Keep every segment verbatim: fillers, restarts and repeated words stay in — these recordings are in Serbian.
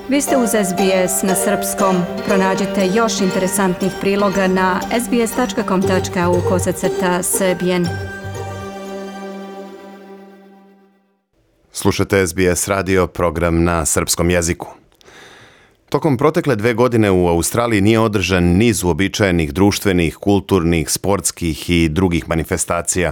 Vi ste uz S B S na srpskom. Pronađite još interesantnih priloga na sbs.com.au kosacrta srbijen. Slušate S B S radio, program na srpskom jeziku. Tokom protekle dve godine u Australiji nije održan niz uobičajenih društvenih, kulturnih, sportskih i drugih manifestacija.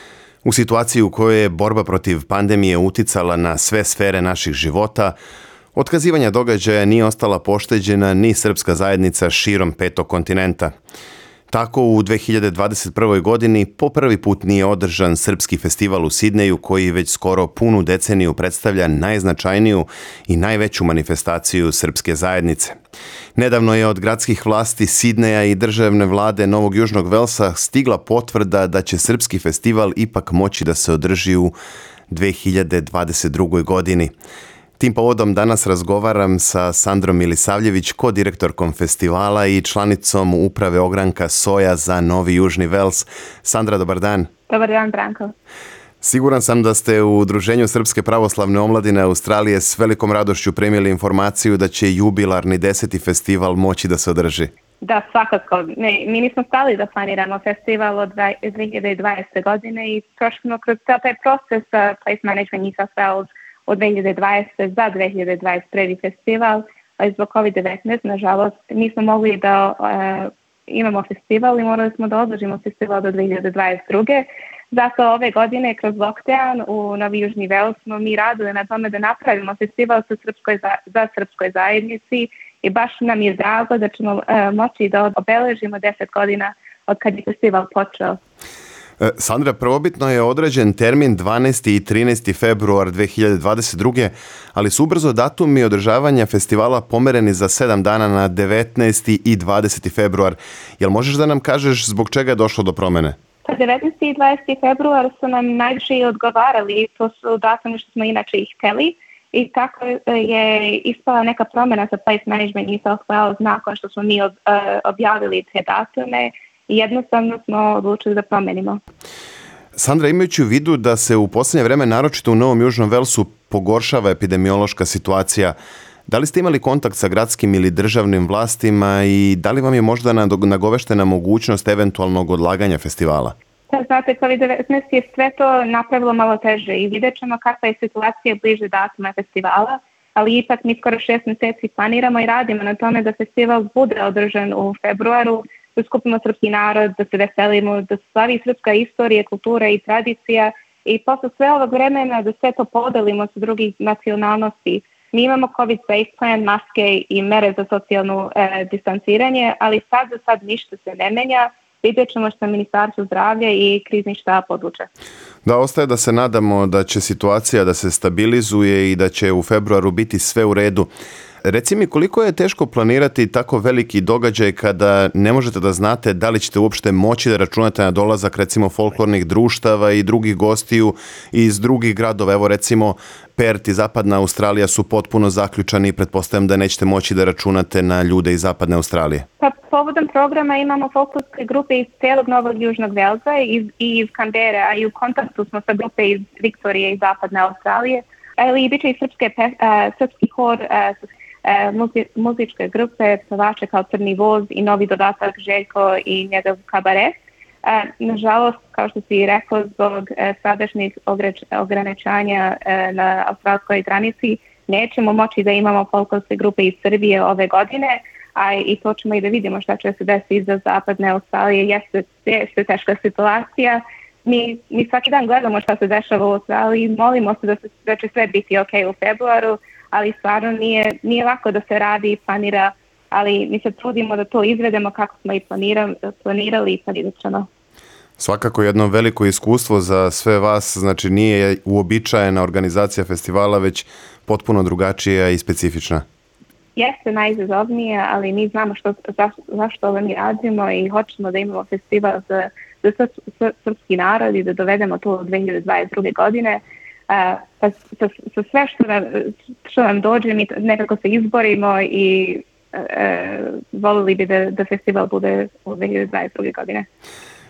U situaciji u kojoj je borba protiv pandemije uticala na sve sfere naših života, otkazivanja događaja nije ostala pošteđena ni srpska zajednica širom petog kontinenta. Tako u dve hiljade dvadeset prvoj. godini po prvi put nije održan srpski festival u Sidneju koji već skoro punu deceniju predstavlja najznačajniju i najveću manifestaciju srpske zajednice. Nedavno je od gradskih vlasti Sidneja i državne vlade Novog Južnog Velsa stigla potvrda da će srpski festival ipak moći da se održi u dve hiljade dvadeset drugoj. godini. Tim povodom danas razgovaram sa Sandrom Milisavljević, kodirektorkom festivala i članicom uprave ogranka Soja za Novi Južni Vels. Sandra, dobar dan. Dobar dan, Branko. Siguran sam da ste u Udruženju Srpske pravoslavne omladine Australije s velikom radošću primili informaciju da će jubilarni deseti festival moći da se održi. Da, svakako. Ne, mi nismo stali da planiramo festival od dve hiljade dvadesete. godine i prošli kroz taj proces uh, Place Management New South Wales od dve hiljade dvadesete. za dve hiljade dvadeset prvi. festival, ali zbog kovid devetnaest, nažalost, nismo mogli da uh, imamo festival i morali smo da odložimo festival do dve hiljade dvadeset druge. Zato ove godine kroz lockdown u Novi Južni Vels smo mi radili na tome da napravimo festival sa srpskoj, za srpskoj zajednici i baš nam je drago da ćemo uh, moći da obeležimo deset godina od kad je festival počeo. Sandra, prvobitno je određen termin dvanaesti i trinaesti februar dve hiljade dvadeset druge. ali su ubrzo datumi održavanja festivala pomereni za sedam dana na devetnaesti i dvadeseti februar. Jel možeš da nam kažeš zbog čega je došlo do promene? devetnaesti i dvadeseti februar su nam najviše i odgovarali, to su datumi što smo inače ih hteli i tako je ispala neka promjena sa Place Management New South Wales nakon što smo mi objavili te datume. Jednostavno smo odlučili da promenimo. Sandra, imajući u vidu da se u posljednje vreme naročito u Novom Južnom Velsu pogoršava epidemiološka situacija, da li ste imali kontakt sa gradskim ili državnim vlastima i da li vam je možda nagoveštena mogućnost eventualnog odlaganja festivala? Da, znate, kovid devetnaest je sve to napravilo malo teže i vidjet ćemo kakva je situacija bliže datuma festivala, ali ipak mi skoro šest mjeseci planiramo i radimo na tome da festival bude održan u februaru, da skupimo srpski narod, da se veselimo, da se slavi srpska istorija, kultura i tradicija i posle sve ovog vremena da sve to podelimo sa drugih nacionalnosti. Mi imamo COVID safe plan, maske i mere za socijalno e, distanciranje, ali sad za sad ništa se ne menja. Vidjet ćemo što Ministarstvo zdravlja i krizni štab odluče. Da, ostaje da se nadamo da će situacija da se stabilizuje i da će u februaru biti sve u redu. Reci mi, koliko je teško planirati tako veliki događaj kada ne možete da znate da li ćete uopšte moći da računate na dolazak recimo folklornih društava i drugih gostiju iz drugih gradova. Evo recimo Perth i Zapadna Australija su potpuno zaključani i pretpostavljam da nećete moći da računate na ljude iz Zapadne Australije. Pa povodom programa imamo folklorske grupe iz cijelog Novog Južnog Velsa i iz Canberra, a i u kontaktu smo sa grupe iz Viktorije i Zapadne Australije, ali i bit će i srpske, uh, srpski hor, uh, Muzi, muzičke grupe, pevače kao Crni voz i novi dodatak Željko i njegov kabaret. E, nažalost, kao što si rekao, zbog e, sadašnjih ograničanja e, na australskoj granici nećemo moći da imamo folklorske grupe iz Srbije ove godine, a i to ćemo i da vidimo šta će se desiti iza Zapadne Australije. Jeste, jeste teška situacija. Mi, mi svaki dan gledamo šta se dešava u Australiji, molimo se da, se da će sve biti ok u februaru, ali stvarno nije, nije lako da se radi i planira, ali mi se trudimo da to izvedemo kako smo i planirali, planirali i planirat ćemo. Svakako jedno veliko iskustvo za sve vas, znači nije uobičajena organizacija festivala, već potpuno drugačija i specifična. Jeste najizazovnije, ali mi znamo što, za, zašto ovo mi radimo i hoćemo da imamo festival za, za srpski narod i da dovedemo to u dve hiljade dvadeset druge. godine. Uh, pa sa, sa sve što nam, što nam dođe, mi nekako se izborimo i uh, volili bi da, da festival bude u dve hiljade dvadeset druge. godine.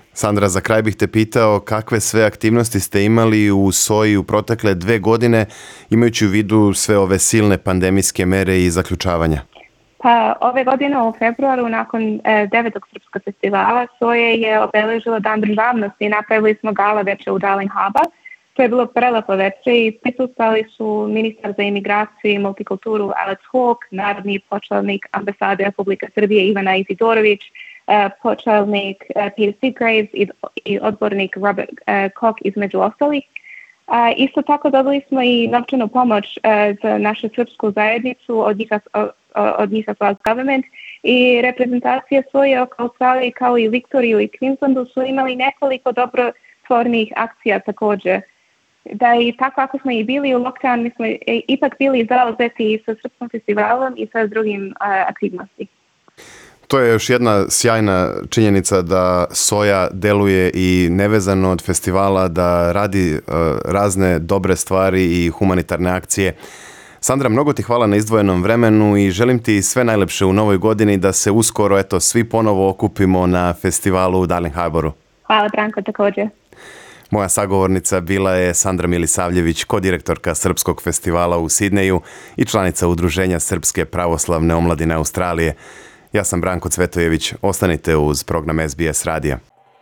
Sandra, za kraj bih te pitao kakve sve aktivnosti ste imali u Soji u protekle dve godine, imajući u vidu sve ove silne pandemijske mere i zaključavanja. Pa ove godine u februaru nakon e, devetog srpskog festivala Soje je obeležila Dan državnosti i napravili smo gala večer u Darling Harbour. To je bilo prelepo večer i prisustvovali su ministar za imigraciju i multikulturu Alex Hawke, narodni počelnik ambasade Republike Srbije Ivana Izidorović, počelnik Peter Seagraves i, i odbornik Robert Koch između ostalih. Isto tako dobili smo i novčanu pomoć za našu srpsku zajednicu od njih, od njih government i reprezentacije svoje oko Australije kao i Viktoriju i Queenslandu su imali nekoliko dobrotvornih akcija također. Da i tako ako smo i bili u lockdown, mi smo ipak bili zauzeti i sa srpskom festivalom i sa drugim aktivnosti. To je još jedna sjajna činjenica da Soja deluje i nevezano od festivala, da radi uh, razne dobre stvari i humanitarne akcije. Sandra, mnogo ti hvala na izdvojenom vremenu i želim ti sve najlepše u novoj godini, da se uskoro eto svi ponovo okupimo na festivalu u Darling Harbouru. Hvala Branko, također. Moja sagovornica bila je Sandra Milisavljević, kodirektorka Srpskog festivala u Sidneju i članica Udruženja Srpske pravoslavne omladine Australije. Ja sam Branko Cvetojević, ostanite uz program S B S radija.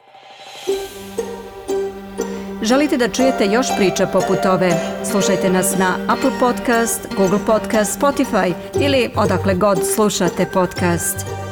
Želite da čujete još priča poput ove? Slušajte nas na Apple Podcast, Google Podcast, Spotify ili odakle god slušate podcast.